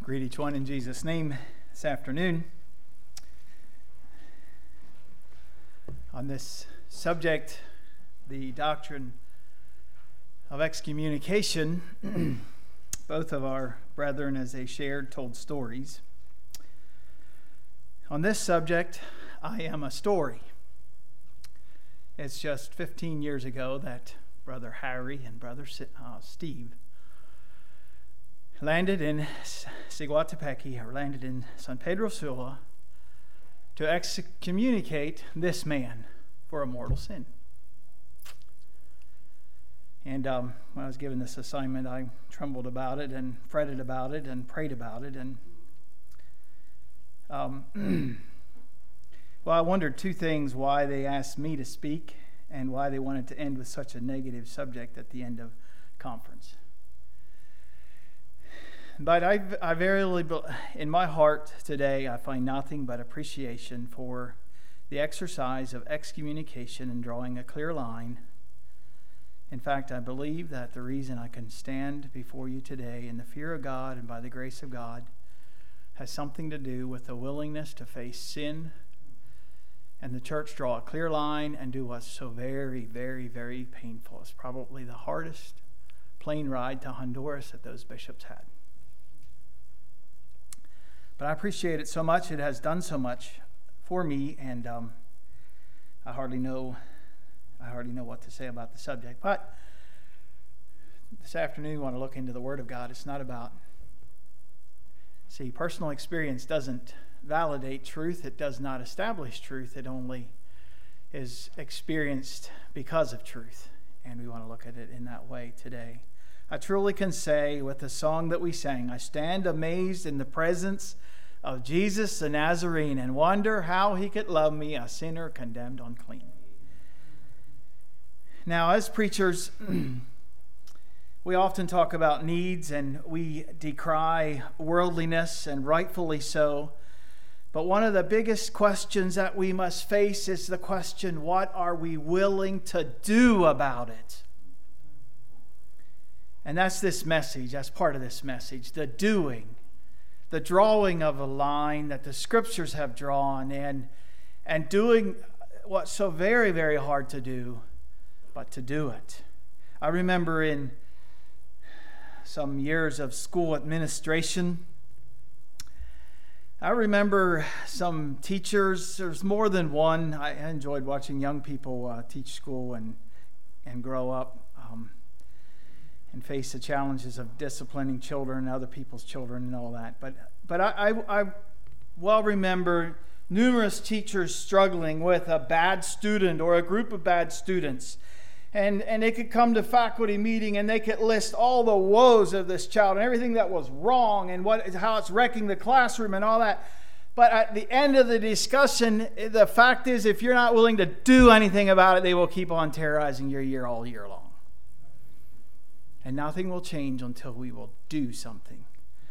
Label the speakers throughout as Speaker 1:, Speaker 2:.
Speaker 1: Greet each one in Jesus' name this afternoon. On this subject, the doctrine of excommunication, both of our brethren, as they shared, told stories. On this subject, I am a story. It's just 15 years ago that Brother Harry and Brother Steve landed in Siguatepec, or landed in San Pedro Sula, to excommunicate this man for a mortal sin. And when I was given this assignment, I trembled about it and fretted about it and prayed about it. And well, I wondered two things: why they asked me to speak and why they wanted to end with such a negative subject at the end of conference. But I verily, in my heart today, I find nothing but appreciation for the exercise of excommunication and drawing a clear line. In fact, I believe that the reason I can stand before you today in the fear of God and by the grace of God has something to do with the willingness to face sin and the church draw a clear line and do what's so very, very, very painful. It's probably the hardest plane ride to Honduras that those bishops had. But I appreciate it so much. It has done so much for me, and I hardly know what to say about the subject. But this afternoon, we want to look into the Word of God. It's not about, personal experience doesn't validate truth. It does not establish truth. It only is experienced because of truth. And we want to look at it in that way today. I truly can say with the song that we sang, I stand amazed in the presence of Jesus the Nazarene and wonder how he could love me, a sinner condemned unclean. Now, as preachers, we often talk about needs and we decry worldliness, and rightfully so. But one of the biggest questions that we must face is the question, what are we willing to do about it? And that's this message, that's part of this message, the doing, the drawing of a line that the Scriptures have drawn, and doing what's so very, very hard to do, but to do it. I remember in some years of school administration, I remember some teachers, there's more than one. I enjoyed watching young people teach school and grow up. And face the challenges of disciplining children and other people's children and all that. But I well remember numerous teachers struggling with a bad student or a group of bad students. And they could come to faculty meeting and they could list all the woes of this child and everything that was wrong and how it's wrecking the classroom and all that. But at the end of the discussion, the fact is, if you're not willing to do anything about it, they will keep on terrorizing your year all year long. And nothing will change until we will do something.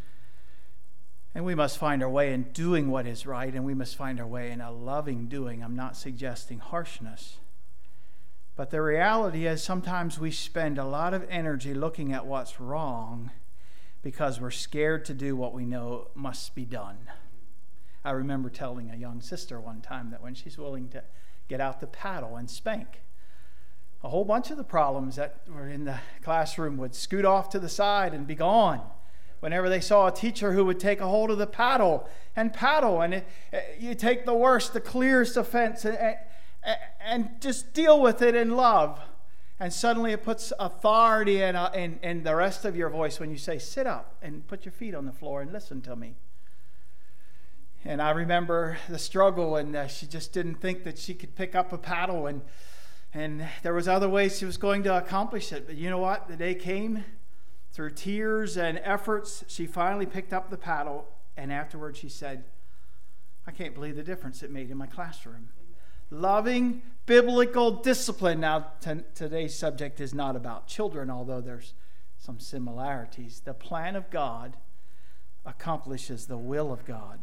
Speaker 1: And we must find our way in doing what is right, and we must find our way in a loving doing. I'm not suggesting harshness. But the reality is sometimes we spend a lot of energy looking at what's wrong because we're scared to do what we know must be done. I remember telling a young sister one time that when she's willing to get out the paddle and spank, a whole bunch of the problems that were in the classroom would scoot off to the side and be gone whenever they saw a teacher who would take a hold of the paddle. And you take the worst, the clearest offense and just deal with it in love. And suddenly it puts authority in the rest of your voice when you say, sit up and put your feet on the floor and listen to me. And I remember the struggle, and she just didn't think that she could pick up a paddle, and there was other ways she was going to accomplish it. But you know what? The day came, through tears and efforts, she finally picked up the paddle. And afterwards she said, I can't believe the difference it made in my classroom. Loving biblical discipline. Now, today's subject is not about children, although there's some similarities. The plan of God accomplishes the will of God.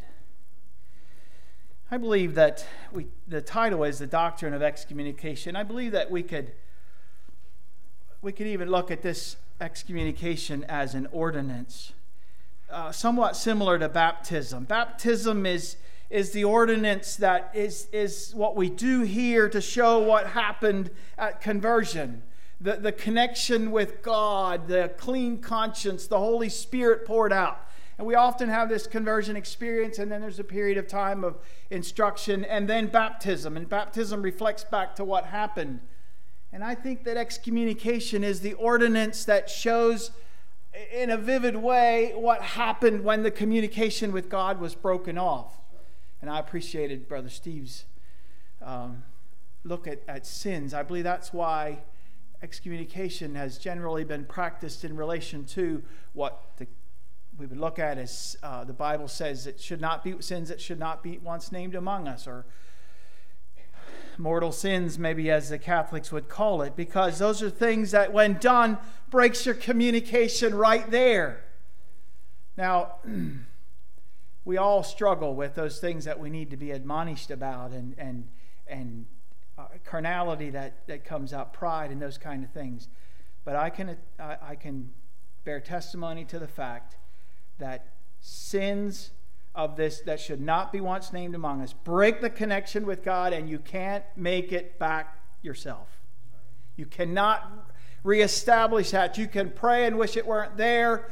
Speaker 1: I believe that the title is The Doctrine of Excommunication. I believe that we could even look at this excommunication as an ordinance somewhat similar to baptism. Baptism is the ordinance that is what we do here to show what happened at conversion. The connection with God, the clean conscience, the Holy Spirit poured out. And we often have this conversion experience, and then there's a period of time of instruction, and then baptism. And baptism reflects back to what happened. And I think that excommunication is the ordinance that shows in a vivid way what happened when the communication with God was broken off. And I appreciated Brother Steve's look at sins. I believe that's why excommunication has generally been practiced in relation to what we would look at as the Bible says it should not be sins that should not be once named among us, or mortal sins, maybe as the Catholics would call it, because those are things that when done breaks your communication right there. Now, we all struggle with those things that we need to be admonished about, and carnality that comes out, pride and those kind of things. But I can bear testimony to the fact that sins of this that should not be once named among us break the connection with God, and you can't make it back yourself. You cannot reestablish that. You can pray and wish it weren't there,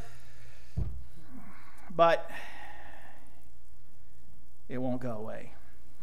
Speaker 1: but it won't go away.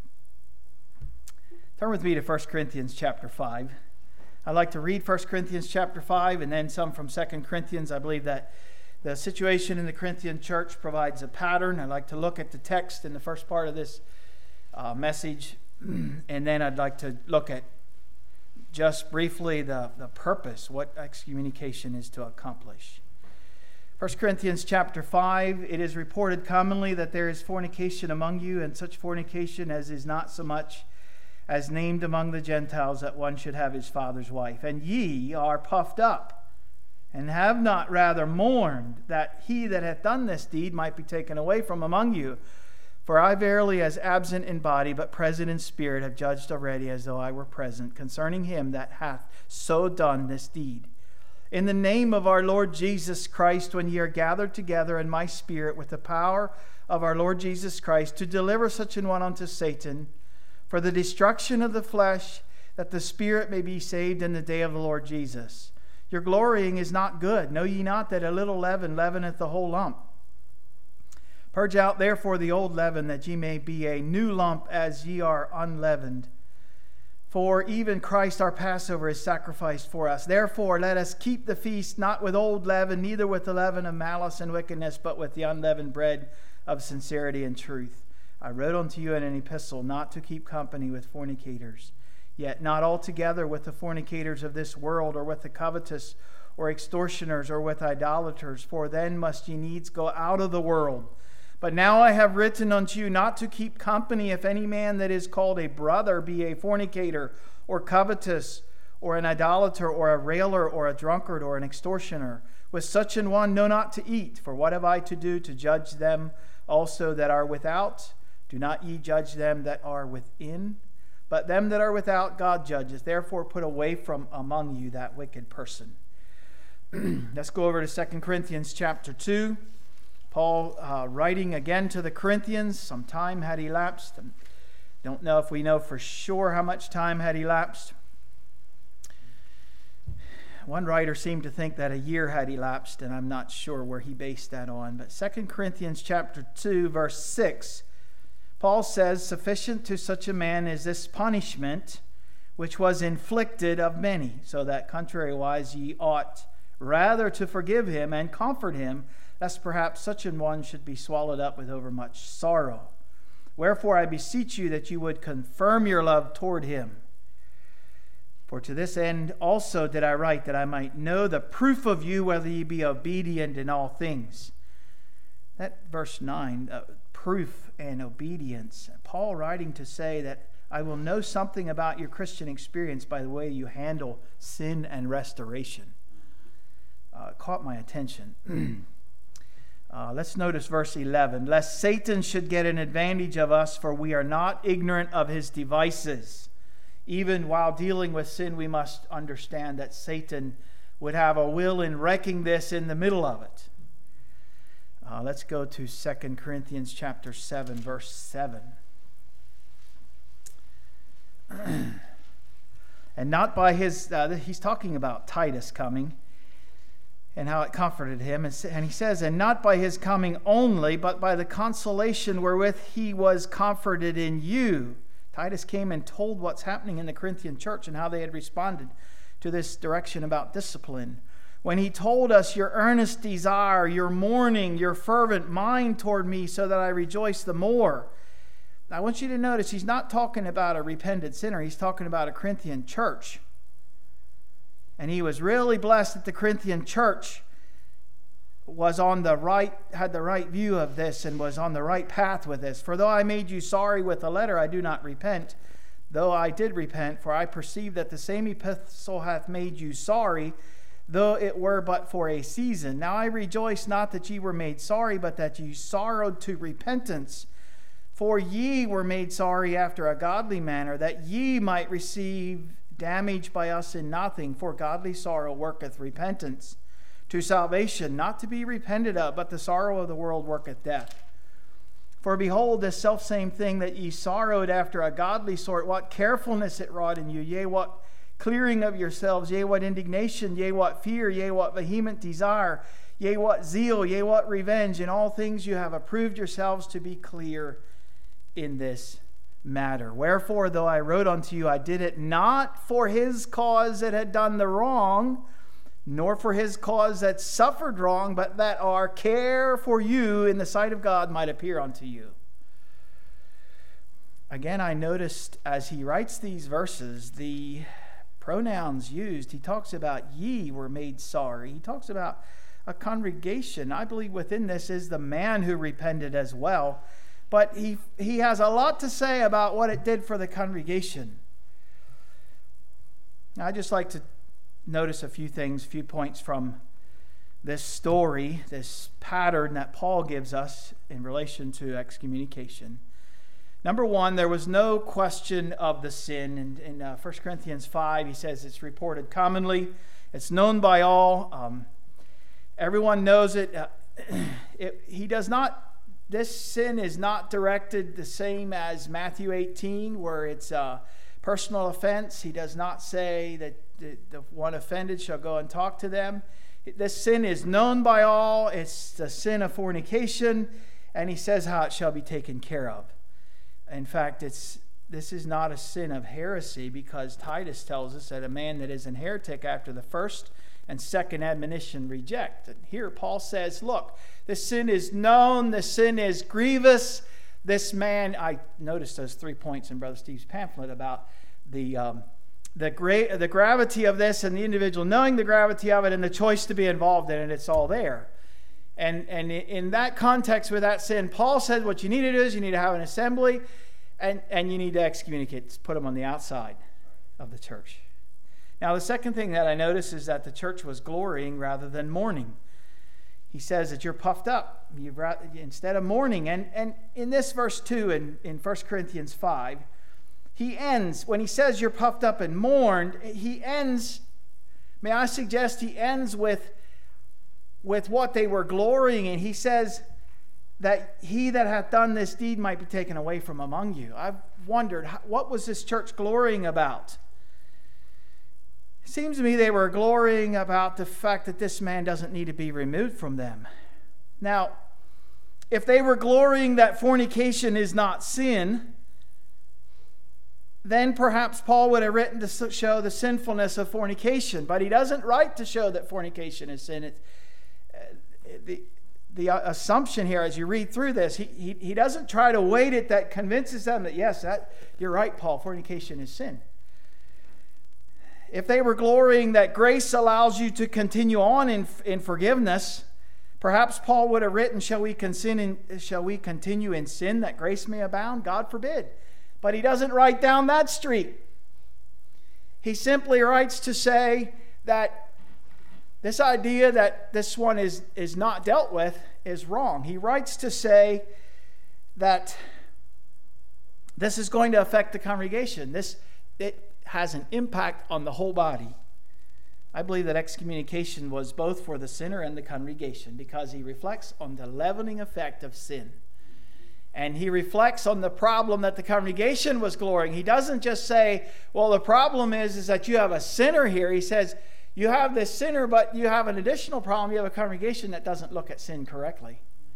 Speaker 1: Turn with me to 1 Corinthians chapter 5. I'd like to read 1 Corinthians chapter 5 and then some from 2 Corinthians. I believe that the situation in the Corinthian church provides a pattern. I'd like to look at the text in the first part of this message, and then I'd like to look at just briefly the purpose, what excommunication is to accomplish. 1 Corinthians chapter 5, it is reported commonly that there is fornication among you, and such fornication as is not so much as named among the Gentiles, that one should have his father's wife. And ye are puffed up, and have not rather mourned that he that hath done this deed might be taken away from among you. For I verily, as absent in body, but present in spirit, have judged already, as though I were present, concerning him that hath so done this deed. In the name of our Lord Jesus Christ, when ye are gathered together in my spirit with the power of our Lord Jesus Christ, to deliver such an one unto Satan, for the destruction of the flesh, that the spirit may be saved in the day of the Lord Jesus. Your glorying is not good. Know ye not that a little leaven leaveneth the whole lump? Purge out therefore the old leaven, that ye may be a new lump, as ye are unleavened. For even Christ our Passover is sacrificed for us. Therefore let us keep the feast, not with old leaven, neither with the leaven of malice and wickedness, but with the unleavened bread of sincerity and truth. I wrote unto you in an epistle not to keep company with fornicators, yet not altogether with the fornicators of this world, or with the covetous, or extortioners, or with idolaters, for then must ye needs go out of the world. But now I have written unto you not to keep company, if any man that is called a brother be a fornicator, or covetous, or an idolater, or a railer, or a drunkard, or an extortioner. With such an one know not to eat. For what have I to do to judge them also that are without? Do not ye judge them that are within? But them that are without God judges. Therefore put away from among you that wicked person. Let's go over to 2 Corinthians chapter 2. Paul writing again to the Corinthians. Some time had elapsed. Don't know if we know for sure how much time had elapsed. One writer seemed to think that a year had elapsed, and I'm not sure where he based that on. But 2 Corinthians chapter 2, verse 6, Paul says, sufficient to such a man is this punishment, which was inflicted of many, so that contrariwise ye ought rather to forgive him and comfort him, lest perhaps such an one should be swallowed up with overmuch sorrow. Wherefore I beseech you that you would confirm your love toward him. For to this end also did I write, that I might know the proof of you, whether ye be obedient in all things. That verse 9, proof and obedience. Paul writing to say that I will know something about your Christian experience by the way you handle sin and restoration. Caught my attention. Let's notice verse 11. Lest Satan should get an advantage of us, for we are not ignorant of his devices. Even while dealing with sin, we must understand that Satan would have a will in wrecking this in the middle of it. Let's go to 2 Corinthians chapter 7, verse 7. And not by his, he's talking about Titus coming and how it comforted him. And he says, and not by his coming only, but by the consolation wherewith he was comforted in you. Titus came and told what's happening in the Corinthian church and how they had responded to this direction about discipline. When he told us your earnest desire, your mourning, your fervent mind toward me, so that I rejoice the more. I want you to notice he's not talking about a repentant sinner. He's talking about a Corinthian church. And he was really blessed that the Corinthian church was had the right view of this and was on the right path with this. For though I made you sorry with a letter, I do not repent. Though I did repent, for I perceive that the same epistle hath made you sorry, though it were but for a season. Now I rejoice not that ye were made sorry, but that ye sorrowed to repentance. For ye were made sorry after a godly manner, that ye might receive damage by us in nothing. For godly sorrow worketh repentance to salvation, not to be repented of, but the sorrow of the world worketh death. For behold, this selfsame thing that ye sorrowed after a godly sort, what carefulness it wrought in you, yea, what clearing of yourselves, yea, what indignation, yea, what fear, yea, what vehement desire, yea, what zeal, yea, what revenge. In all things you have approved yourselves to be clear in this matter. Wherefore, though I wrote unto you, I did it not for his cause that had done the wrong, nor for his cause that suffered wrong, but that our care for you in the sight of God might appear unto you. Again, I noticed as he writes these verses, the pronouns used. He talks about ye were made sorry. He talks about a congregation. I believe within this is the man who repented as well. But he has a lot to say about what it did for the congregation. Now, I'd just like to notice a few things, a few points from this story, this pattern that Paul gives us in relation to excommunication. Number one, there was no question of the sin. In 1 Corinthians 5, he says it's reported commonly. It's known by all. Everyone knows it. This sin is not directed the same as Matthew 18, where it's a personal offense. He does not say that the one offended shall go and talk to them. This sin is known by all. It's the sin of fornication, and he says how it shall be taken care of. In fact, this is not a sin of heresy, because Titus tells us that a man that is an heretic after the first and second admonition reject. And here Paul says, look, this sin is known, this sin is grievous. This man, I noticed those 3 points in Brother Steve's pamphlet about the gravity of this and the individual knowing the gravity of it and the choice to be involved in it. It's all there. And in that context with that sin, Paul said what you need to do is you need to have an assembly and you need to excommunicate, put them on the outside of the church. Now, the second thing that I notice is that the church was glorying rather than mourning. He says that you're puffed up instead of mourning. And in this verse 2 in 1 Corinthians 5, he ends, when he says you're puffed up and mourned, he ends, may I suggest he ends with what they were glorying in. He says that he that hath done this deed might be taken away from among you. I've wondered, what was this church glorying about? It seems to me they were glorying about the fact that this man doesn't need to be removed from them. Now, if they were glorying that fornication is not sin, then perhaps Paul would have written to show the sinfulness of fornication. But he doesn't write to show that fornication is sin. The assumption here as you read through this, he doesn't try to weight it that convinces them that, yes, you're right, Paul, fornication is sin. If they were glorying that grace allows you to continue on in forgiveness, perhaps Paul would have written, shall we continue in sin that grace may abound? God forbid. But he doesn't write down that street. He simply writes to say that this idea that this one is not dealt with is wrong. He writes to say that this is going to affect the congregation. It has an impact on the whole body. I believe that excommunication was both for the sinner and the congregation, because he reflects on the leavening effect of sin. And he reflects on the problem that the congregation was glorying. He doesn't just say, well, the problem is that you have a sinner here. He says, you have this sinner, but you have an additional problem. You have a congregation that doesn't look at sin correctly.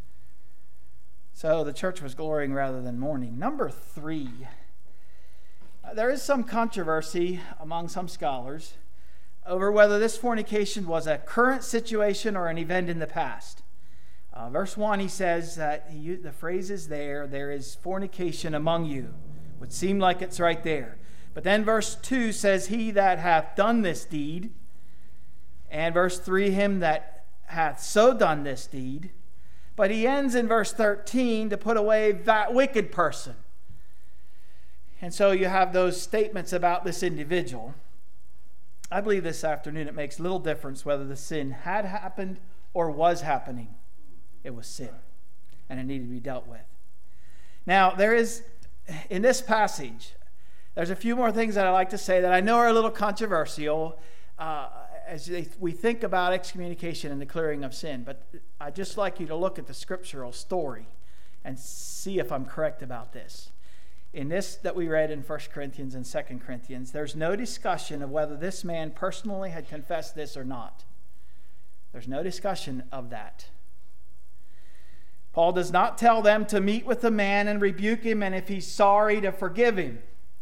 Speaker 1: So the church was glorying rather than mourning. Number 3, there is some controversy among some scholars over whether this fornication was a current situation or an event in the past. Verse 1, he says that the phrase is there is fornication among you. Would seem like it's right there. But then verse 2 says, he that hath done this deed. And verse 3, him that hath so done this deed. But he ends in verse 13 to put away that wicked person. And so you have those statements about this individual. I believe this afternoon it makes little difference whether the sin had happened or was happening. It was sin, and it needed to be dealt with. Now, there is, in this passage, there's a few more things that I like to say that I know are a little controversial as we think about excommunication and the clearing of sin. But I'd just like you to look at the scriptural story and see if I'm correct about this. In this that we read in 1 Corinthians and 2 Corinthians, there's no discussion of whether this man personally had confessed this or not. There's no discussion of that. Paul does not tell them to meet with the man and rebuke him, and if he's sorry, to forgive him.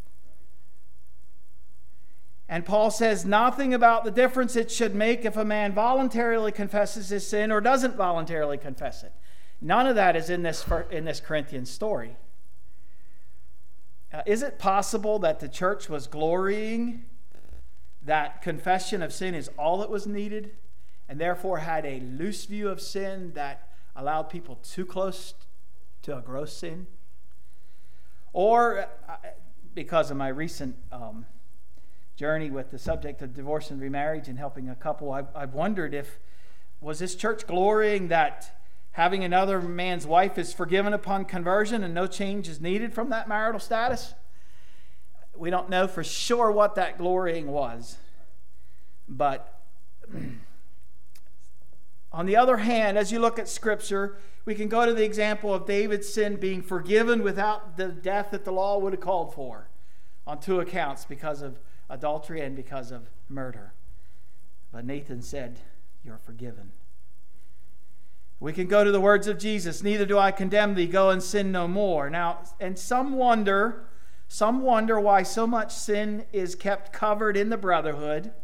Speaker 1: And Paul says nothing about the difference it should make if a man voluntarily confesses his sin or doesn't voluntarily confess it. None of that is in this Corinthian story. Is it possible that the church was glorying that confession of sin is all that was needed, and therefore had a loose view of sin that allowed people too close to a gross sin? Or, because of my recent journey with the subject of divorce and remarriage and helping a couple, I've wondered was this church glorying that having another man's wife is forgiven upon conversion and no change is needed from that marital status? We don't know for sure what that glorying was. But on the other hand, as you look at Scripture, we can go to the example of David's sin being forgiven without the death that the law would have called for on 2 accounts, because of adultery and because of murder. But Nathan said, "You're forgiven." We can go to the words of Jesus, "Neither do I condemn thee, go and sin no more." Now, and some wonder why so much sin is kept covered in the brotherhood.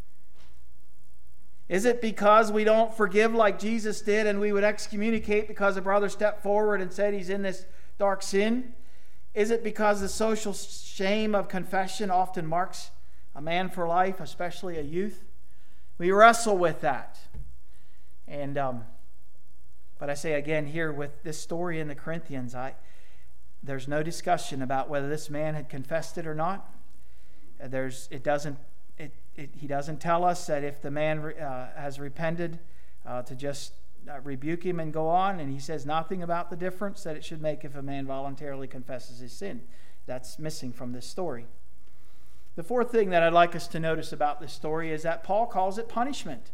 Speaker 1: Is it because we don't forgive like Jesus did, and we would excommunicate because a brother stepped forward and said he's in this dark sin? Is it because the social shame of confession often marks a man for life, especially a youth? We wrestle with that. And but I say again here with this story in the Corinthians, there's no discussion about whether this man had confessed it or not. He doesn't tell us that if the man has repented to just rebuke him and go on, and he says nothing about the difference that it should make if a man voluntarily confesses his sin. That's missing from this story. The fourth thing that I'd like us to notice about this story is that Paul calls it punishment.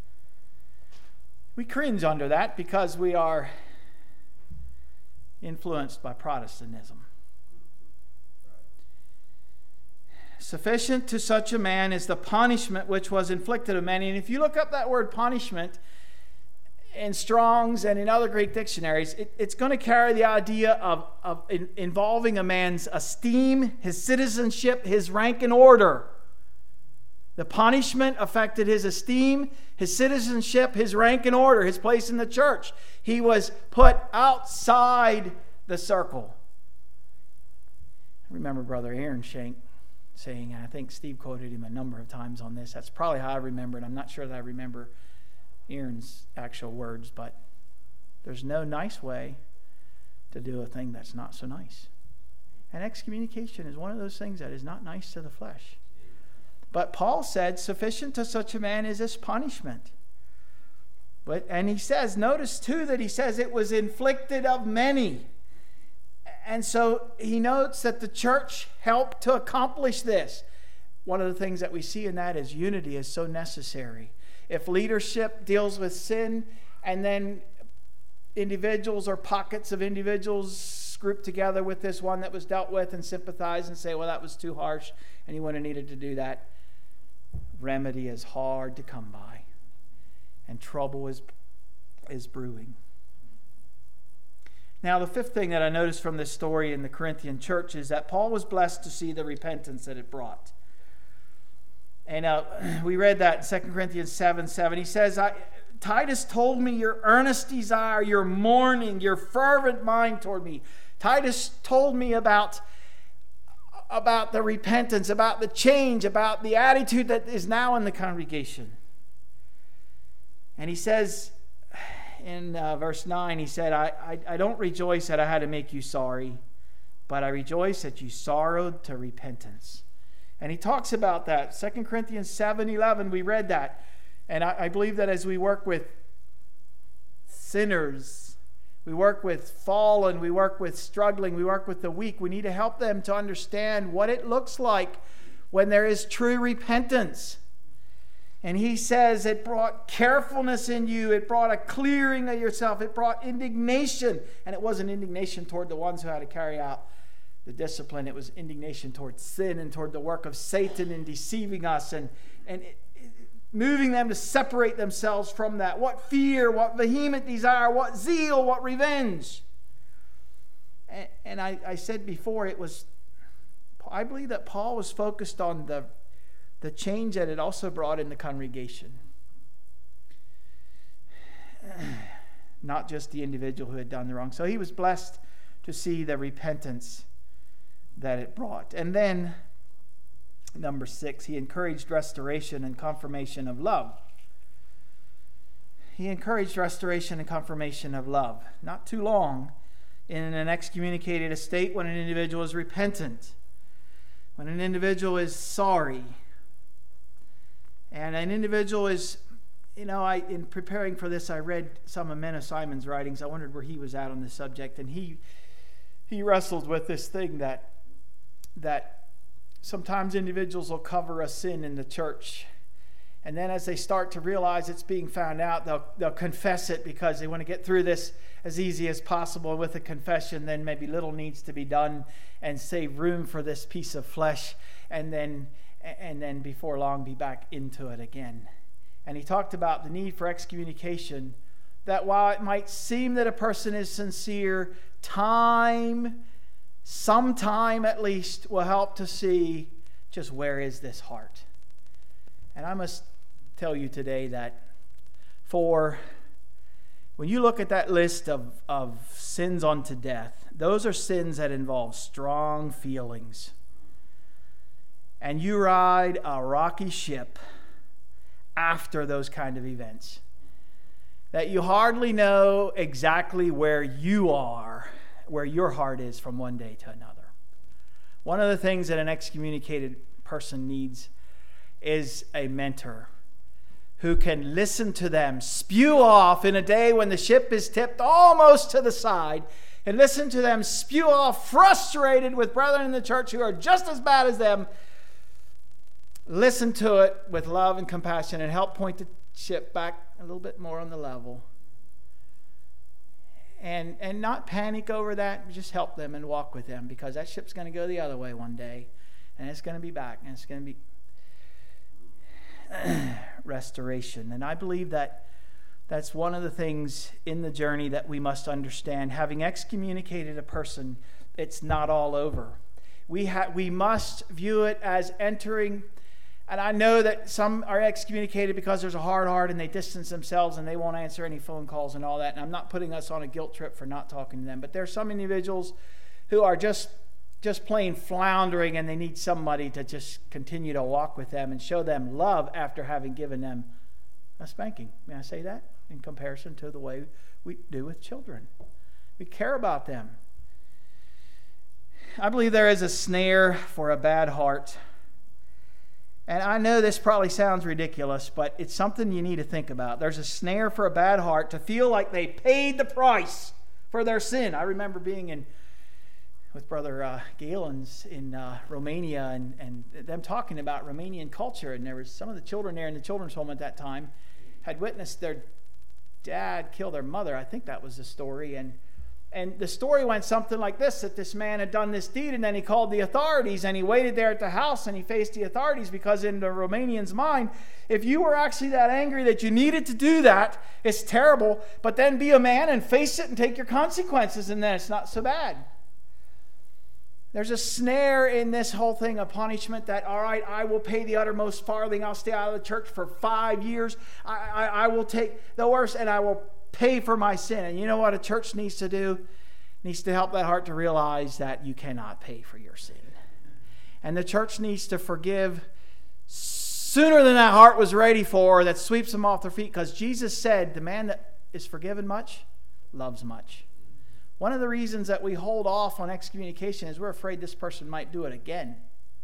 Speaker 1: We cringe under that because we are influenced by Protestantism. Sufficient to such a man is the punishment which was inflicted of many. And if you look up that word punishment in Strong's and in other Greek dictionaries, it's going to carry the idea of involving a man's esteem, his citizenship, his rank and order. The punishment affected his esteem, his citizenship, his rank and order, his place in the church. He was put outside the circle. I remember Brother Aaron Shank saying, and I think Steve quoted him a number of times on this. That's probably how I remember it. I'm not sure that I remember Aaron's actual words, but there's no nice way to do a thing that's not so nice. And excommunication is one of those things that is not nice to the flesh. But Paul said, sufficient to such a man is this punishment. And he says, notice too that he says it was inflicted of many. And so he notes that the church helped to accomplish this. one of the things that we see in that is unity is so necessary. If leadership deals with sin and then individuals or pockets of individuals group together with this one that was dealt with and sympathize and say, well, that was too harsh and you wouldn't have needed to do that, remedy is hard to come by and trouble is brewing. Now, the fifth thing that I noticed from this story in the Corinthian church is that Paul was blessed to see the repentance that it brought. And we read that in 2 Corinthians 7:7. He says, Titus told me your earnest desire, your mourning, your fervent mind toward me. Titus told me about the repentance, about the change, about the attitude that is now in the congregation. And he says in verse 9, he said, I don't rejoice that I had to make you sorry, but I rejoice that you sorrowed to repentance. And he talks about that. 2 Corinthians 7:11, we read that. And I believe that as we work with sinners, we work with fallen, we work with struggling, we work with the weak, we need to help them to understand what it looks like when there is true repentance. And he says it brought carefulness in you, it brought a clearing of yourself, it brought indignation. And it wasn't indignation toward the ones who had to carry out the discipline, it was indignation toward sin and toward the work of Satan in deceiving us and moving them to separate themselves from that. What fear, what vehement desire, what zeal, what revenge. And I said before, I believe that Paul was focused on the change that it also brought in the congregation. Not just the individual who had done the wrong. So he was blessed to see the repentance that it brought. And then, number 6, he encouraged restoration and confirmation of love. He encouraged restoration and confirmation of love. Not too long in an excommunicated estate when an individual is repentant, when an individual is sorry, and an individual is, in preparing for this, I read some of Menno Simon's writings. I wondered where he was at on this subject, and he wrestled with this thing that sometimes individuals will cover a sin in the church, and then as they start to realize it's being found out, they'll confess it because they want to get through this as easy as possible. With a confession, then maybe little needs to be done and save room for this piece of flesh, and then before long be back into it again. And he talked about the need for excommunication, that while it might seem that a person is sincere, sometime at least will help to see just where is this heart. And I must tell you today that when you look at that list of sins unto death, those are sins that involve strong feelings. And you ride a rocky ship after those kind of events, that you hardly know exactly where you are, where your heart is from one day to another. One of the things that an excommunicated person needs is a mentor who can listen to them spew off in a day when the ship is tipped almost to the side, and listen to them spew off frustrated with brethren in the church who are just as bad as them. Listen to it with love and compassion and help point the ship back a little bit more on the level. And not panic over that, just help them and walk with them, because that ship's going to go the other way one day, and it's going to be back, and it's going to be restoration. And I believe that that's one of the things in the journey that we must understand. Having excommunicated a person, it's not all over. We must view it as entering. And I know that some are excommunicated because there's a hard heart and they distance themselves and they won't answer any phone calls and all that. And I'm not putting us on a guilt trip for not talking to them. But there are some individuals who are just plain floundering, and they need somebody to just continue to walk with them and show them love after having given them a spanking. May I say that? In comparison to the way we do with children. We care about them. I believe there is a snare for a bad heart. And I know this probably sounds ridiculous, but it's something you need to think about. There's a snare for a bad heart to feel like they paid the price for their sin. I remember being with Brother Galens in Romania, and them talking about Romanian culture. And there was some of the children there in the children's home at that time had witnessed their dad kill their mother. I think that was the story. And the story went something like this, that this man had done this deed, and then he called the authorities, and he waited there at the house, and he faced the authorities, because in the Romanian's mind, if you were actually that angry that you needed to do that, it's terrible, but then be a man and face it and take your consequences, and then it's not so bad. There's a snare in this whole thing of punishment that, all right, I will pay the uttermost farthing. I'll stay out of the church for 5 years. I will take the worst, and I will pay for my sin. And you know what a church needs to do? It needs to help that heart to realize that you cannot pay for your sin. And the church needs to forgive sooner than that heart was ready for, that sweeps them off their feet. Because Jesus said, the man that is forgiven much loves much. One of the reasons that we hold off on excommunication is we're afraid this person might do it again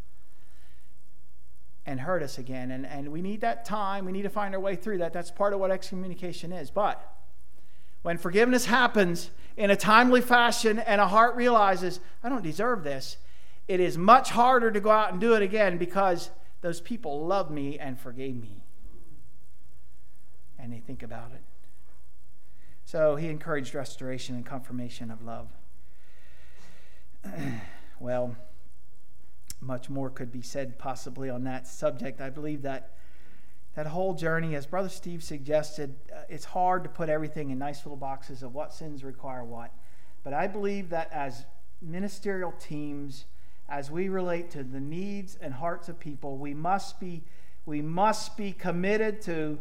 Speaker 1: and hurt us again. And we need that time. We need to find our way through that. That's part of what excommunication is. But when forgiveness happens in a timely fashion and a heart realizes, I don't deserve this, it is much harder to go out and do it again, because those people loved me and forgave me. And they think about it. So he encouraged restoration and confirmation of love. Well, much more could be said possibly on that subject. I believe that whole journey, as Brother Steve suggested, it's hard to put everything in nice little boxes of what sins require what. But I believe that as ministerial teams, as we relate to the needs and hearts of people, we must be committed to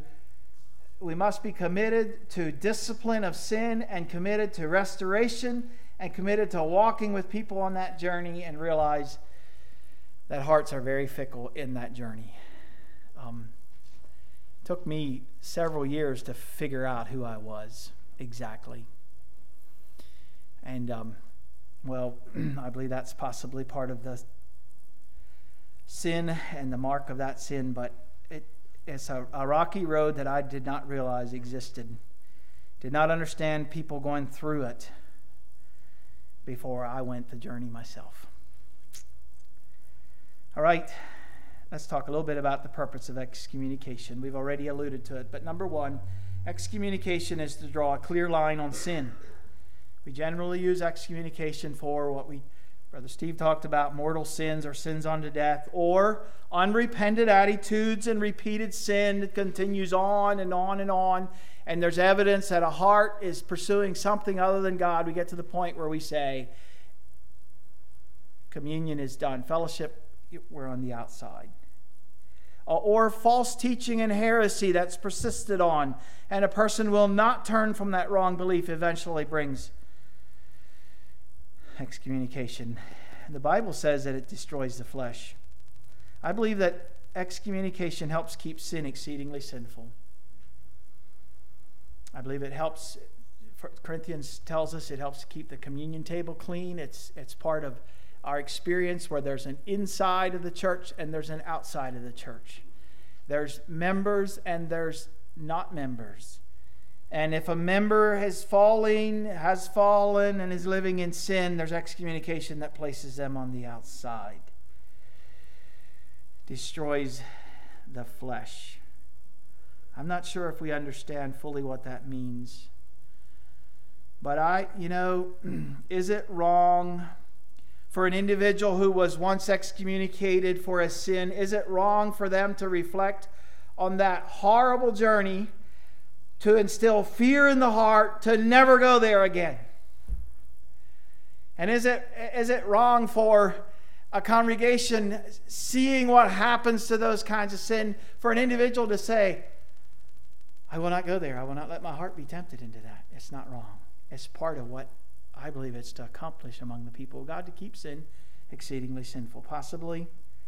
Speaker 1: discipline of sin, and committed to restoration, and committed to walking with people on that journey, and realize that hearts are very fickle in that journey. Took me several years to figure out who I was exactly. And, I believe that's possibly part of the sin and the mark of that sin, but it's a rocky road that I did not realize existed. Did not understand people going through it before I went the journey myself. All right. Let's talk a little bit about the purpose of excommunication. We've already alluded to it. But number one, excommunication is to draw a clear line on sin. We generally use excommunication for what Brother Steve talked about, mortal sins or sins unto death, or unrepented attitudes and repeated sin that continues on and on and on. And there's evidence that a heart is pursuing something other than God. We get to the point where we say, communion is done. Fellowship, we're on the outside. Or false teaching and heresy that's persisted on, and a person will not turn from that wrong belief, eventually brings excommunication. The Bible says that it destroys the flesh. I believe that excommunication helps keep sin exceedingly sinful. I believe it helps, Corinthians tells us, it helps keep the communion table clean. It's part of our experience where there's an inside of the church and there's an outside of the church. There's members and there's not members. And if a member has fallen and is living in sin, there's excommunication that places them on the outside. Destroys the flesh. I'm not sure if we understand fully what that means. But is it wrong for an individual who was once excommunicated for a sin, is it wrong for them to reflect on that horrible journey, to instill fear in the heart, to never go there again? And is it wrong for a congregation, seeing what happens to those kinds of sin, for an individual to say, I will not go there. I will not let my heart be tempted into that. It's not wrong. It's part of what I believe it's to accomplish among the people of God, to keep sin exceedingly sinful. Possibly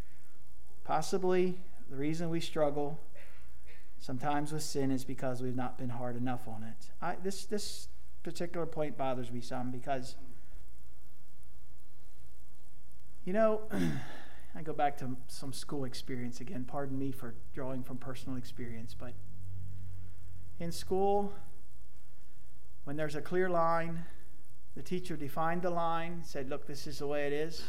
Speaker 1: the reason we struggle sometimes with sin is because we've not been hard enough on it. This particular point bothers me some because, I go back to some school experience again. Pardon me for drawing from personal experience, but in school, when there's a clear line The teacher defined the line, said, look, this is the way it is.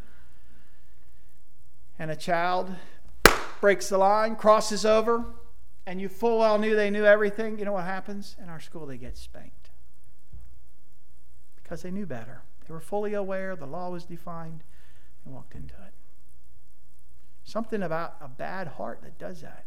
Speaker 1: And a child breaks the line, crosses over, and you full well knew they knew everything. You know what happens? In our school, they get spanked. Because they knew better. They were fully aware, the law was defined, and walked into it. Something about a bad heart that does that.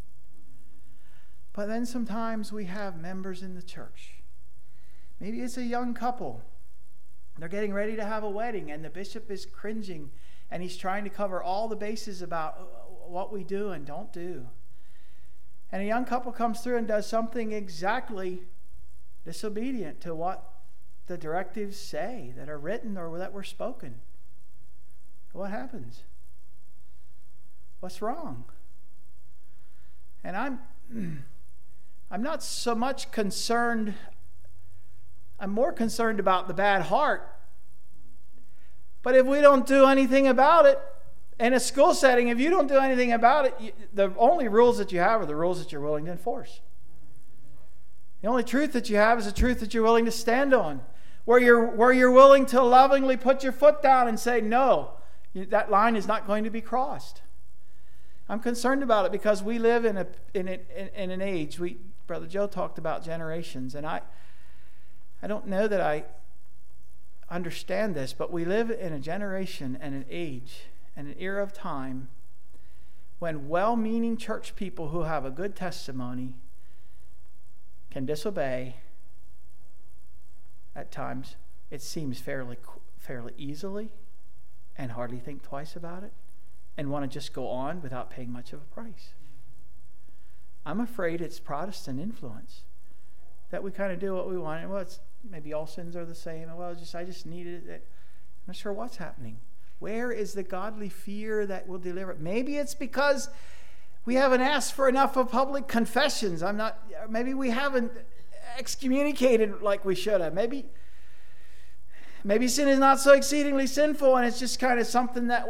Speaker 1: But then sometimes we have members in the church. Maybe it's a young couple. They're getting ready to have a wedding, and the bishop is cringing, and he's trying to cover all the bases about what we do and don't do. And a young couple comes through and does something exactly disobedient to what the directives say that are written or that were spoken. What happens? What's wrong? And I'm not so much concerned. I'm more concerned about the bad heart. But if we don't do anything about it, in a school setting, if you don't do anything about it, the only rules that you have are the rules that you're willing to enforce. The only truth that you have is the truth that you're willing to stand on. Where you're willing to lovingly put your foot down and say, no, that line is not going to be crossed. I'm concerned about it because we live in an age. Brother Joe talked about generations, and I don't know that I understand this, but we live in a generation and an age and an era of time when well-meaning church people who have a good testimony can disobey at times. It seems fairly easily, and hardly think twice about it, and want to just go on without paying much of a price. I'm afraid it's Protestant influence that we kind of do what we want. Well, it's maybe all sins are the same. Well, I just needed it. I'm not sure what's happening. Where is the godly fear that will deliver it? Maybe it's because we haven't asked for enough of public confessions. Maybe we haven't excommunicated like we should have. Maybe sin is not so exceedingly sinful, and it's just kind of something that,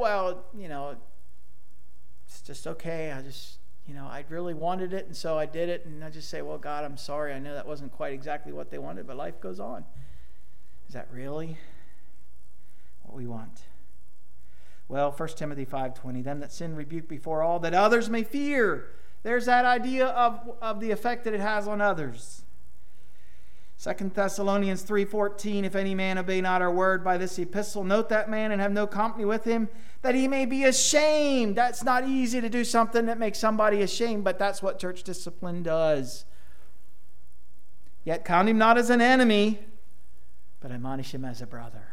Speaker 1: it's just okay. I really wanted it, and so I did it, and I just say, well, God, I'm sorry. I know that wasn't quite exactly what they wanted, but life goes on. Is that really what we want? Well, 1 Timothy 5:20, them that sin rebuke before all, that others may fear. There's that idea of the effect that it has on others. 2 Thessalonians 3:14, if any man obey not our word by this epistle, note that man and have no company with him, that he may be ashamed. That's not easy to do something that makes somebody ashamed, but that's what church discipline does. Yet count him not as an enemy, but admonish him as a brother.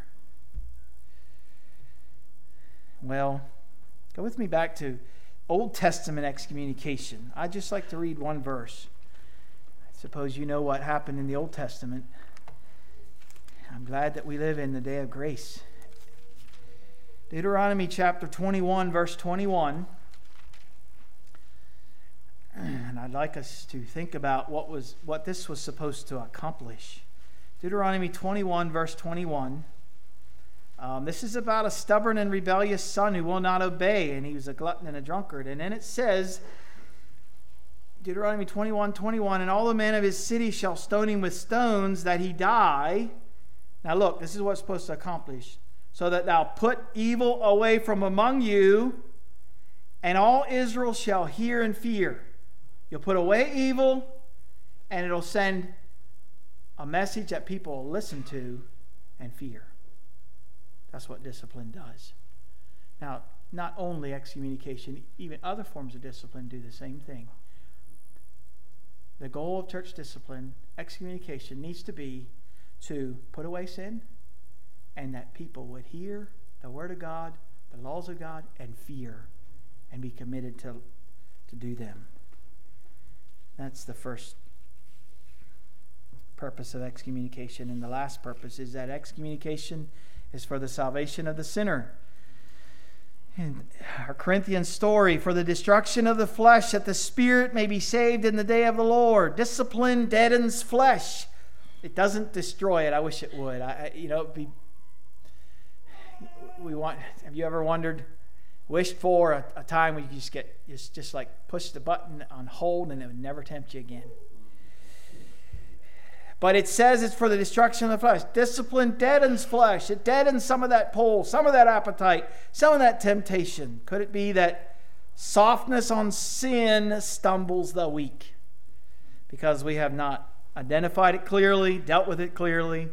Speaker 1: Well, go with me back to Old Testament excommunication. I'd just like to read one verse. I suppose you know what happened in the Old Testament. I'm glad that we live in the day of grace. Deuteronomy chapter 21, verse 21. And I'd like us to think about what this was supposed to accomplish. Deuteronomy 21, verse 21. This is about a stubborn and rebellious son who will not obey, and he was a glutton and a drunkard. And then it says, Deuteronomy 21:21, and all the men of his city shall stone him with stones that he die. Now look, this is what it's supposed to accomplish. So that thou put evil away from among you, and all Israel shall hear and fear. You'll put away evil, and it'll send a message that people will listen to and fear. That's what discipline does. Now, not only excommunication, even other forms of discipline do the same thing. The goal of church discipline, excommunication, needs to be to put away sin, and that people would hear the Word of God, the laws of God, and fear, and be committed to do them. That's the first purpose of excommunication. And the last purpose is that excommunication is for the salvation of the sinner. In our Corinthian story, for the destruction of the flesh, that the spirit may be saved in the day of the Lord. Discipline deadens flesh. It doesn't destroy it. I wish it would. Have you ever wished for a time when you just like push the button on hold and it would never tempt you again? But it says it's for the destruction of the flesh. Discipline deadens flesh. It deadens some of that pull, some of that appetite, some of that temptation. Could it be that softness on sin stumbles the weak? Because we have not identified it clearly, dealt with it clearly.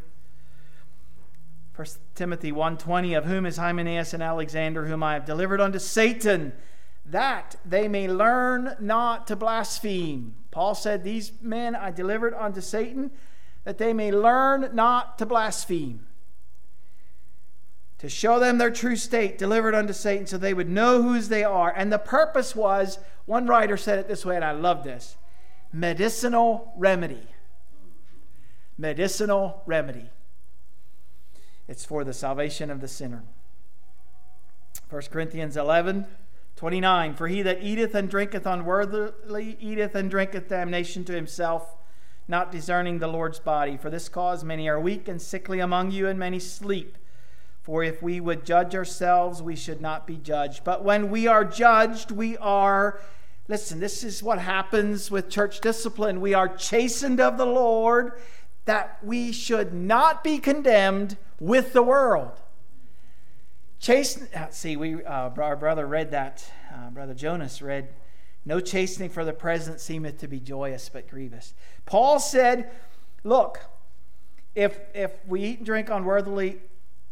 Speaker 1: 1 Timothy 1:20, of whom is Hymenaeus and Alexander, whom I have delivered unto Satan, that they may learn not to blaspheme. Paul said, these men I delivered unto Satan, that they may learn not to blaspheme. To show them their true state, delivered unto Satan, so they would know whose they are. And the purpose was, one writer said it this way, and I love this, medicinal remedy. Medicinal remedy. It's for the salvation of the sinner. 1 Corinthians 11:29, for he that eateth and drinketh unworthily eateth and drinketh damnation to himself, not discerning the Lord's body. For this cause many are weak and sickly among you, and many sleep. For if we would judge ourselves, we should not be judged. But when we are judged, we are, listen, this is what happens with church discipline. We are chastened of the Lord, that we should not be condemned with the world. Our brother read that. Brother Jonas read, no chastening for the present seemeth to be joyous, but grievous. Paul said, look, if we eat and drink unworthily,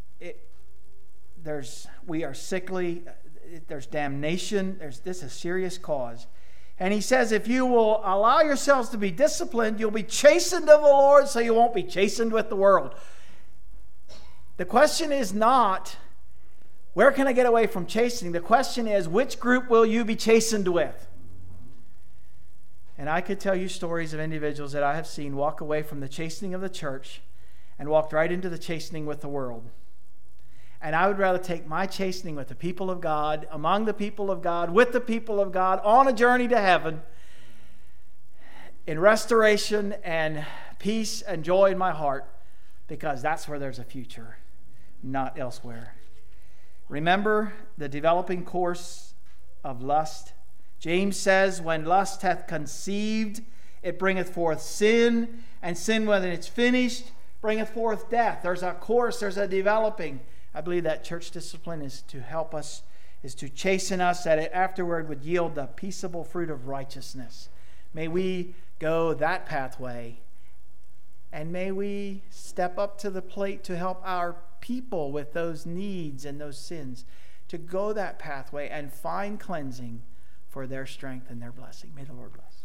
Speaker 1: we are sickly, there's damnation, this is a serious cause. And he says, if you will allow yourselves to be disciplined, you'll be chastened of the Lord, so you won't be chastened with the world. The question is not, where can I get away from chastening? The question is, which group will you be chastened with? And I could tell you stories of individuals that I have seen walk away from the chastening of the church and walked right into the chastening with the world. And I would rather take my chastening with the people of God, among the people of God, with the people of God, on a journey to heaven, in restoration and peace and joy in my heart, because that's where there's a future, not elsewhere. Remember the developing course of lust. James says, when lust hath conceived, it bringeth forth sin, and sin, when it's finished, bringeth forth death. There's a course, there's a developing. I believe that church discipline is to help us, is to chasten us, that it afterward would yield the peaceable fruit of righteousness. May we go that pathway, and may we step up to the plate to help our people with those needs and those sins, to go that pathway and find cleansing for their strength and their blessing. May the Lord bless.